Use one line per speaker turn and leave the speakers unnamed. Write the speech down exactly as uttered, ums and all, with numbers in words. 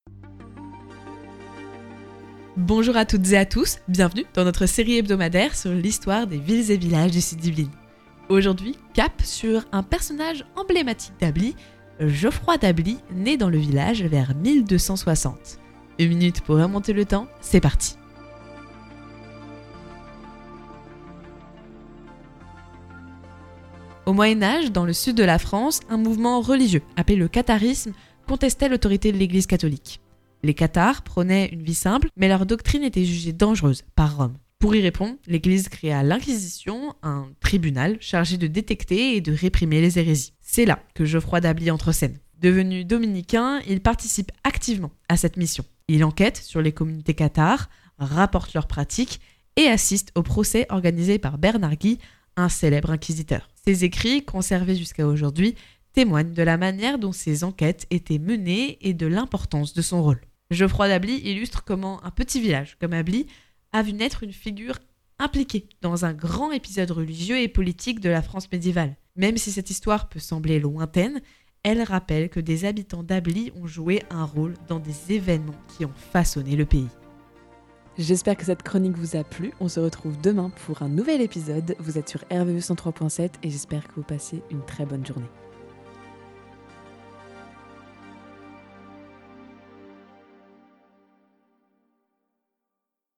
Bonjour à toutes et à tous, bienvenue dans notre série hebdomadaire sur l'histoire des villes et villages du sud d'Yvelines. Aujourd'hui, cap sur un personnage emblématique d'Ably, Geoffroy d'Ably, né dans le village vers mille deux cent soixante. Une minute pour remonter le temps, c'est parti. Au Moyen-Âge, dans le sud de la France, un mouvement religieux, appelé le catharisme, contestait l'autorité de l'Église catholique. Les cathares prônaient une vie simple, mais leur doctrine était jugée dangereuse par Rome. Pour y répondre, l'Église créa l'Inquisition, un tribunal chargé de détecter et de réprimer les hérésies. C'est là que Geoffroy d'Ably entre en scène. Devenu dominicain, il participe activement à cette mission. Il enquête sur les communautés cathares, rapporte leurs pratiques et assiste au procès organisé par Bernard Guy, un célèbre inquisiteur. Ses écrits, conservés jusqu'à aujourd'hui, témoignent de la manière dont ses enquêtes étaient menées et de l'importance de son rôle. Geoffroy d'Ably illustre comment un petit village comme Ably a vu naître une figure impliquée dans un grand épisode religieux et politique de la France médiévale. Même si cette histoire peut sembler lointaine, elle rappelle que des habitants d'Ably ont joué un rôle dans des événements qui ont façonné le pays.
J'espère que cette chronique vous a plu. On se retrouve demain pour un nouvel épisode. Vous êtes sur R V E cent trois point sept et j'espère que vous passez une très bonne journée.